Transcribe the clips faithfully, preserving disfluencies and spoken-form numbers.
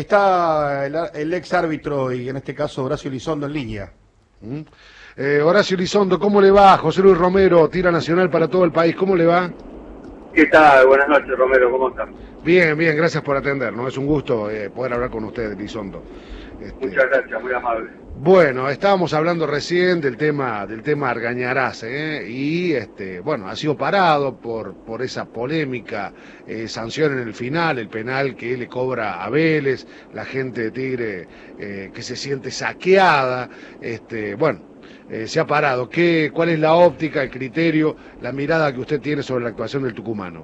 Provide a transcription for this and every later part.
Está el, el ex árbitro y en este caso Horacio Elizondo en línea. ¿Mm? Eh, Horacio Elizondo, ¿cómo le va? José Luis Romero, tira nacional para todo el país, ¿cómo le va? ¿Qué tal? Buenas noches, Romero, ¿cómo estás? Bien, bien, gracias por atendernos, es un gusto eh, poder hablar con usted, Elizondo. Este... Muchas gracias, muy amable. Bueno, estábamos hablando recién del tema del tema Argañarás, ¿eh? y este, bueno, ha sido parado por por esa polémica eh, sanción en el final, el penal que le cobra a Vélez, la gente de Tigre eh, que se siente saqueada, este, bueno, eh, se ha parado. ¿Qué, cuál es la óptica, el criterio, la mirada que usted tiene sobre la actuación del tucumano?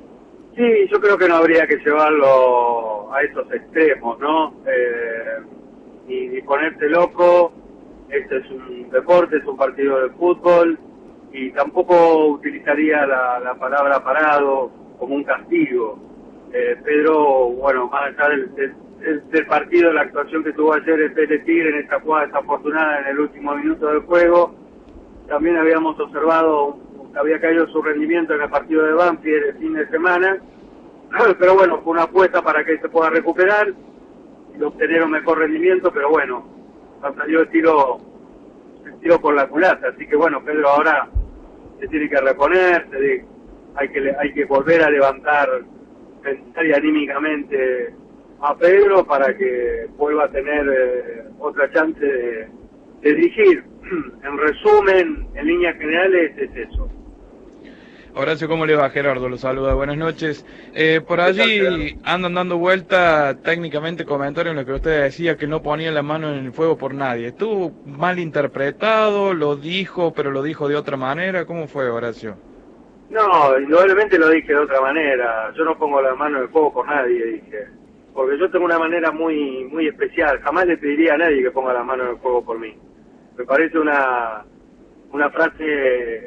Sí, yo creo que no habría que llevarlo a esos extremos, ¿no? Eh... Ni, ni ponerse loco. Este es un deporte, es un partido de fútbol, y tampoco utilizaría la, la palabra parado como un castigo. Eh, Pedro, bueno, más allá del, del, del partido, la actuación que tuvo ayer el Vélez Tigre en esta jugada desafortunada en el último minuto del juego, también habíamos observado que había caído su rendimiento en el partido de Banfield el fin de semana, pero bueno, fue una apuesta para que se pueda recuperar y obtener un mejor rendimiento, pero bueno, salió el tiro, el tiro por la culata, así que bueno, Pedro ahora se tiene que reponer, se, hay que hay que volver a levantar mental y anímicamente a Pedro para que vuelva a tener eh, otra chance de, de dirigir. En resumen, en líneas generales, es eso. Horacio, ¿cómo le va? Gerardo lo saluda, buenas noches. Eh, por allí andan dando vuelta técnicamente comentarios en lo que usted decía, que no ponía la mano en el fuego por nadie. ¿Estuvo mal interpretado? ¿Lo dijo, pero lo dijo de otra manera? ¿Cómo fue, Horacio? No, indudablemente lo dije de otra manera. Yo no pongo la mano en el fuego por nadie, dije. Porque yo tengo una manera muy muy especial. Jamás le pediría a nadie que ponga la mano en el fuego por mí. Me parece una, una frase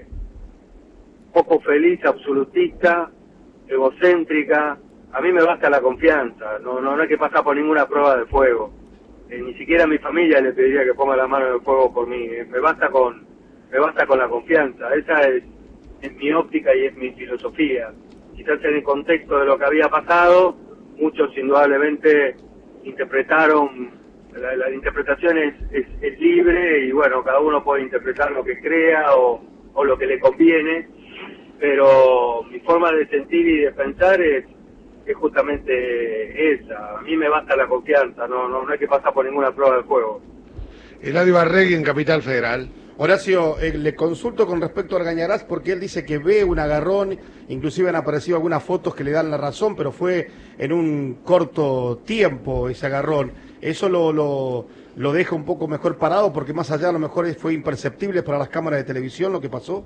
poco feliz, absolutista, egocéntrica. A mí me basta la confianza, no no, no hay que pasar por ninguna prueba de fuego. Eh, ni siquiera a mi familia le pediría que ponga la mano en el fuego por mí. Eh, me basta con me basta con la confianza. Esa es, es mi óptica y es mi filosofía. Quizás en el contexto de lo que había pasado, muchos indudablemente interpretaron, la, la interpretación es, es, es libre y bueno, cada uno puede interpretar lo que crea o, o lo que le conviene. Pero mi forma de sentir y de pensar es, es justamente esa. A mí me basta la confianza, no, no, no hay que pasar por ninguna prueba de fuego. Eladio Barregui en Capital Federal. Horacio, eh, le consulto con respecto a Argañarás porque él dice que ve un agarrón, inclusive han aparecido algunas fotos que le dan la razón, pero fue en un corto tiempo ese agarrón. ¿Eso lo, lo, lo deja un poco mejor parado porque más allá a lo mejor fue imperceptible para las cámaras de televisión lo que pasó?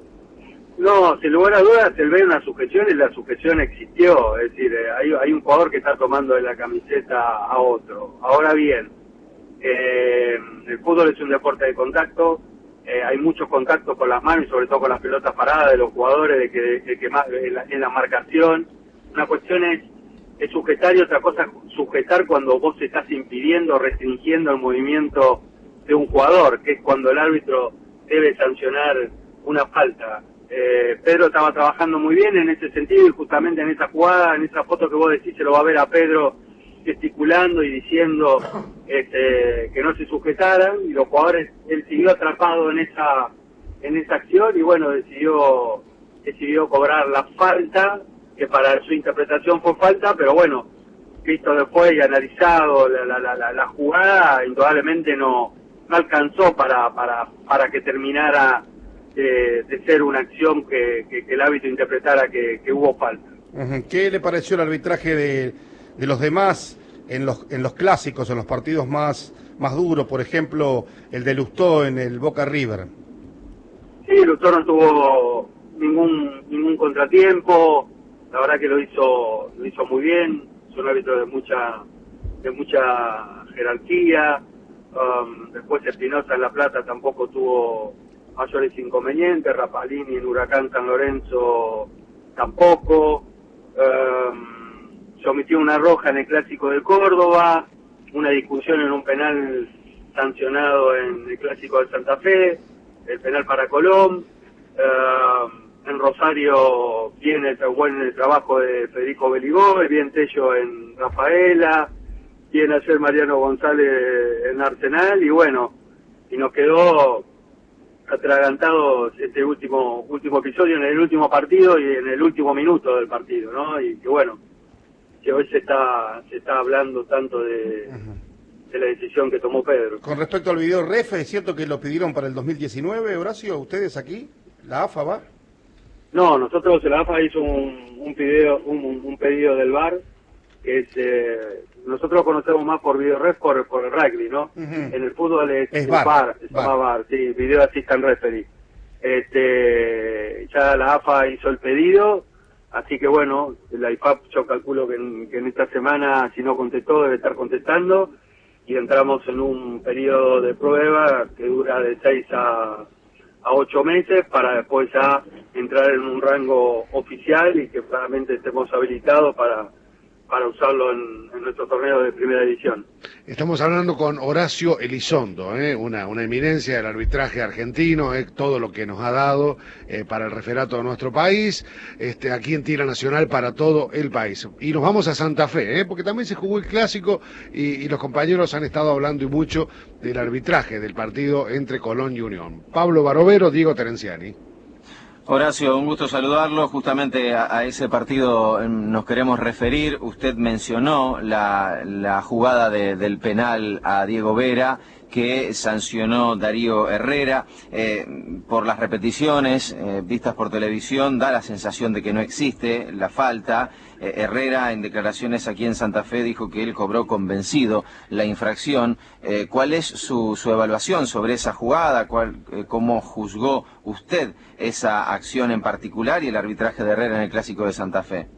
No, sin lugar a dudas, él ve una sujeción y la sujeción existió. Es decir, eh, hay, hay un jugador que está tomando de la camiseta a otro. Ahora bien, eh, el fútbol es un deporte de contacto, eh, hay muchos contactos con las manos y sobre todo con las pelotas paradas de los jugadores, de que, de que más, en, la, en la marcación. Una cuestión es, es sujetar y otra cosa es sujetar cuando vos estás impidiendo, restringiendo el movimiento de un jugador, que es cuando el árbitro debe sancionar una falta. Eh, Pedro estaba trabajando muy bien en ese sentido y justamente en esa jugada, en esa foto que vos decís, se lo va a ver a Pedro gesticulando y diciendo este, que no se sujetaran, y los jugadores, él siguió atrapado en esa en esa acción y bueno, decidió decidió cobrar la falta, que para su interpretación fue falta, pero bueno, visto después y analizado la, la, la, la jugada, indudablemente no, no alcanzó para, para, para que terminara De, de ser una acción que, que, que el árbitro interpretara que, que hubo falta. ¿Qué le pareció el arbitraje de, de los demás en los en los clásicos, en los partidos más más duros, por ejemplo, el de Lustó en el Boca River? Sí, Lustó no tuvo ningún ningún contratiempo, la verdad que lo hizo lo hizo muy bien, es un árbitro de mucha de mucha jerarquía. Um, después Espinosa en La Plata tampoco tuvo mayores inconvenientes, Rapalini en Huracán San Lorenzo tampoco, um, se omitió una roja en el Clásico de Córdoba, una discusión en un penal sancionado en el Clásico de Santa Fe, el penal para Colón, uh, en Rosario viene el, bueno, el trabajo de Federico Beligó, el bien Tello en Rafaela, viene a ser Mariano González en Arsenal, y bueno, y nos quedó atragantados este último último episodio en el último partido y en el último minuto del partido, ¿no? Y que bueno, que hoy se está se está hablando tanto de, uh-huh. de la decisión que tomó Pedro. Con respecto al video ref, ¿es cierto que lo pidieron para el dos mil diecinueve, Horacio? ¿Ustedes aquí? ¿La A F A va? No, nosotros, la A F A hizo un, un, pedido, un, un pedido del V A R, que es... Eh, nosotros conocemos más por video ref por, por el rugby, ¿no? Uh-huh. En el fútbol es, es V A R, V A R, se llama V A R, sí, Video Assistant Referee. Este, ya la A F A hizo el pedido, así que bueno, la I F A P yo calculo que en, que en esta semana, si no contestó, debe estar contestando, y entramos en un periodo de prueba que dura de seis a, a ocho meses, para después ya entrar en un rango oficial y que claramente estemos habilitados para... para usarlo en, en nuestro torneo de primera división. Estamos hablando con Horacio Elizondo, ¿eh? una, una eminencia del arbitraje argentino, ¿eh? Todo lo que nos ha dado eh, para el referato de nuestro país, este, aquí en Tira Nacional para todo el país. Y nos vamos a Santa Fe, ¿eh? Porque también se jugó el clásico y, y los compañeros han estado hablando y mucho del arbitraje del partido entre Colón y Unión. Pablo Barovero, Diego Terenciani. Horacio, un gusto saludarlo. Justamente a, a ese partido nos queremos referir. Usted mencionó la, la jugada de, del penal a Diego Vera que sancionó Darío Herrera. Eh, por las repeticiones eh, vistas por televisión da la sensación de que no existe la falta. Eh, Herrera en declaraciones aquí en Santa Fe dijo que él cobró convencido la infracción. Eh, ¿Cuál es su, su evaluación sobre esa jugada? ¿Cuál, eh, ¿Cómo juzgó usted esa acción en particular y el arbitraje de Herrera en el Clásico de Santa Fe?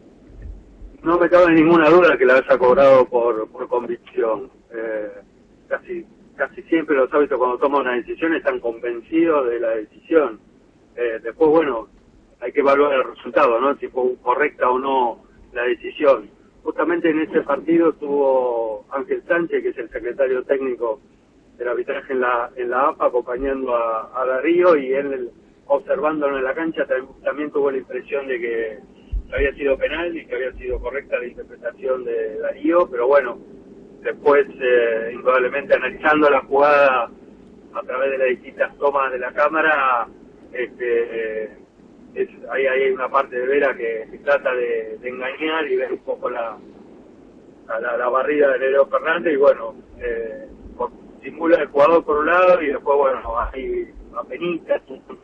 No me cabe ninguna duda que la haya cobrado por, por convicción. Eh, casi casi siempre los árbitros cuando toman una decisión están convencidos de la decisión. Eh, después, bueno, hay que evaluar el resultado, ¿no? Si fue correcta o no la decisión. Justamente en ese partido tuvo Ángel Sánchez, que es el secretario técnico del arbitraje en la en la A F A, acompañando a, a Darío, y él, observándolo en la cancha, también tuvo la impresión de que había sido penal y que había sido correcta la interpretación de Darío, pero bueno, después, eh, indudablemente, analizando la jugada a través de las distintas tomas de la cámara, este, eh, es, ahí hay una parte de Vera que, que trata de, de engañar y ver un poco la la, la barrida de Leo Fernández, y bueno, eh, por, simula el jugador por un lado y después, bueno, hay apenitas,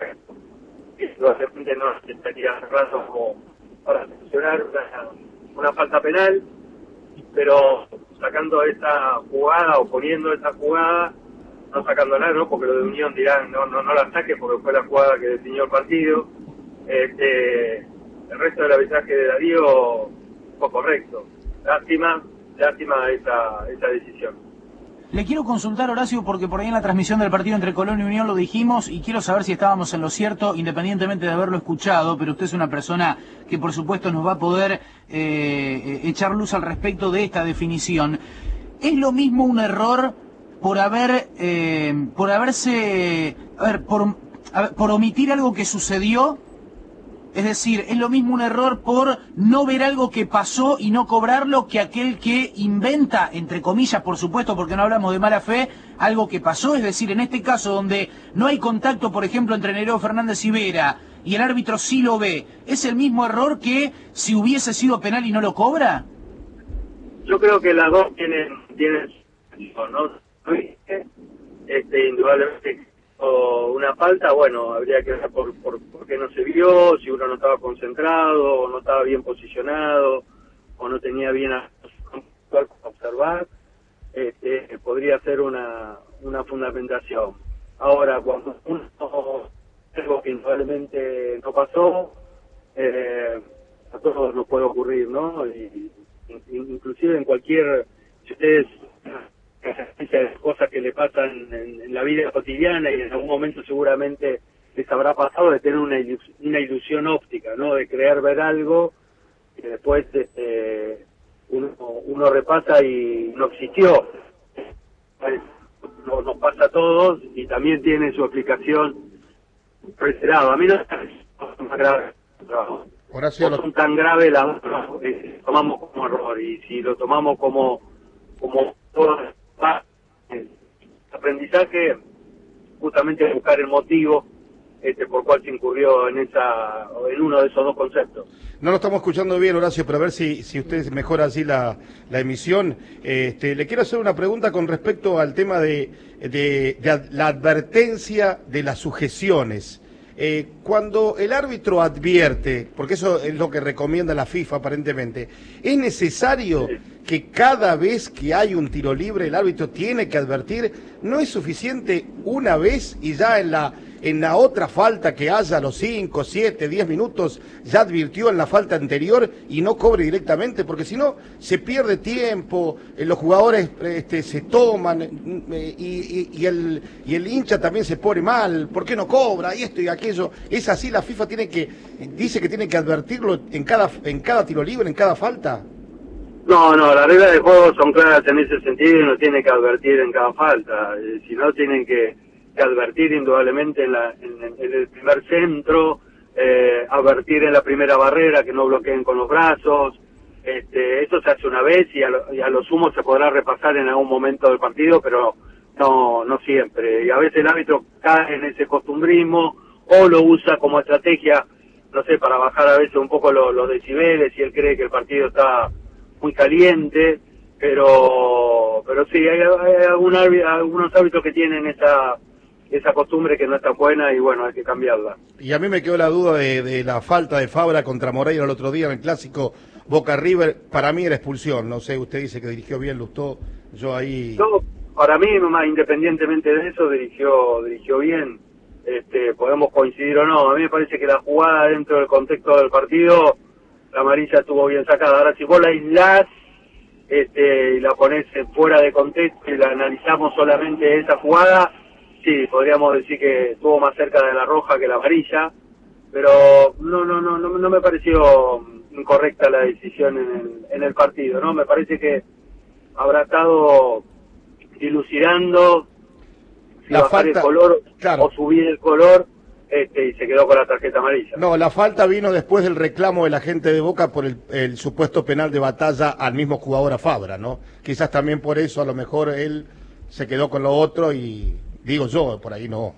y de repente no se estaría cerrando como para sancionar una, una falta penal, pero sacando esa jugada o poniendo esa jugada, no sacándola, ¿no? Porque los de Unión dirán, no no no la saque porque fue la jugada que definió el partido. Este, el resto del arbitraje de Darío fue correcto. Lástima, lástima esa, esa decisión. Le quiero consultar, Horacio, porque por ahí en la transmisión del partido entre Colón y Unión lo dijimos, y quiero saber si estábamos en lo cierto, independientemente de haberlo escuchado, pero usted es una persona que por supuesto nos va a poder eh, echar luz al respecto de esta definición. ¿Es lo mismo un error por haber, eh, por haberse, a ver, por, a ver, por omitir algo que sucedió? Es decir, es lo mismo un error por no ver algo que pasó y no cobrarlo que aquel que inventa, entre comillas, por supuesto, porque no hablamos de mala fe, algo que pasó. Es decir, en este caso donde no hay contacto, por ejemplo, entre Nereo Fernández y Vera, y el árbitro sí lo ve, ¿es el mismo error que si hubiese sido penal y no lo cobra? Yo creo que las dos tienen, tienen ¿no? Este, indudablemente, o una falta, bueno, habría que ver por, por, por qué no se vio, si uno no estaba concentrado, o no estaba bien posicionado, o no tenía bien a observar, este, podría ser una, una fundamentación. Ahora, cuando uno, algo que indudablemente no pasó, eh, a todos nos puede ocurrir, ¿no? Y, inclusive en cualquier, si ustedes cosas que le pasan en, en la vida cotidiana, y en algún momento seguramente les habrá pasado de tener una, ilus una ilusión óptica, ¿no? De creer ver algo que después este, uno, uno repasa y no existió. Nos, nos pasa a todos y también tiene su explicación reiterada. A mí no es más grave el trabajo. No son tan graves, las eh, tomamos como error, y si lo tomamos como como todo el aprendizaje, justamente buscar el motivo este, por cual se incurrió en esa en uno de esos dos conceptos. No lo estamos escuchando bien, Horacio, pero a ver si, si usted mejora así la, la emisión. Este, le quiero hacer una pregunta con respecto al tema de, de, de la advertencia de las sujeciones. Eh, cuando el árbitro advierte, porque eso es lo que recomienda la FIFA aparentemente, ¿es necesario sí. que cada vez que hay un tiro libre el árbitro tiene que advertir? ¿No es suficiente una vez y ya en la en la otra falta que haya a los cinco, siete, diez minutos ya advirtió en la falta anterior y no cobre directamente? Porque si no se pierde tiempo, eh, los jugadores este, se toman eh, y, y, y, el, y el hincha también se pone mal, ¿por qué no cobra? Y esto y aquello. ¿Es así? ¿La FIFA tiene que dice que tiene que advertirlo en cada, en cada tiro libre, en cada falta? No, no, las reglas de juego son claras en ese sentido y no tiene que advertir en cada falta, eh, si no tienen que que advertir indudablemente en, la, en, en el primer centro, eh, advertir en la primera barrera que no bloqueen con los brazos. Este, eso se hace una vez y a, lo, y a lo sumo se podrá repasar en algún momento del partido, pero no no siempre. Y a veces el árbitro cae en ese costumbrismo o lo usa como estrategia, no sé, para bajar a veces un poco los, los decibeles si él cree que el partido está muy caliente, pero pero sí, hay, hay algún, algunos árbitros que tienen esa esa costumbre que no es tan buena y bueno, hay que cambiarla. Y a mí me quedó la duda de, de la falta de Fabra contra Moreira el otro día en el clásico Boca River. Para mí era expulsión, no sé, usted dice que dirigió bien Lustó, yo ahí... No, para mí, más independientemente de eso, dirigió dirigió bien, este, podemos coincidir o no. A mí me parece que la jugada dentro del contexto del partido, la amarilla estuvo bien sacada. Ahora, si vos la aislás este, y la ponés fuera de contexto y la analizamos solamente esa jugada, sí, podríamos decir que estuvo más cerca de la roja que la amarilla, pero no no no no, no me pareció incorrecta la decisión en el, en el partido, ¿no? Me parece que habrá estado dilucidando si la bajar falta, el color claro. o subir el color este, y se quedó con la tarjeta amarilla. No, la falta vino después del reclamo de la gente de Boca por el, el supuesto penal de Batalla al mismo jugador, a Fabra, ¿no? Quizás también por eso a lo mejor él se quedó con lo otro y... Digo yo, por ahí no.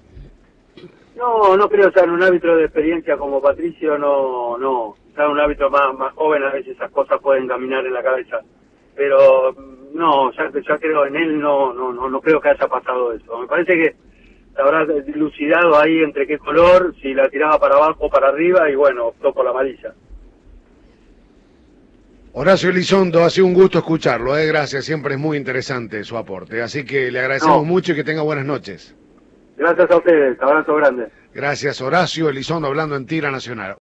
No, no creo, o sea, en un árbitro de experiencia como Patricio, no, no. O sea, un árbitro más, más joven, a veces esas cosas pueden caminar en la cabeza. Pero, no, ya, ya creo, en él no, no, no, no creo que haya pasado eso. Me parece que se habrá dilucidado ahí entre qué color, si la tiraba para abajo o para arriba, y bueno, optó por la amarilla. Horacio Elizondo, ha sido un gusto escucharlo, ¿eh? Gracias, siempre es muy interesante su aporte, así que le agradecemos no. mucho y que tenga buenas noches. Gracias a ustedes, abrazo grande. Gracias, Horacio Elizondo, hablando en Tira Nacional.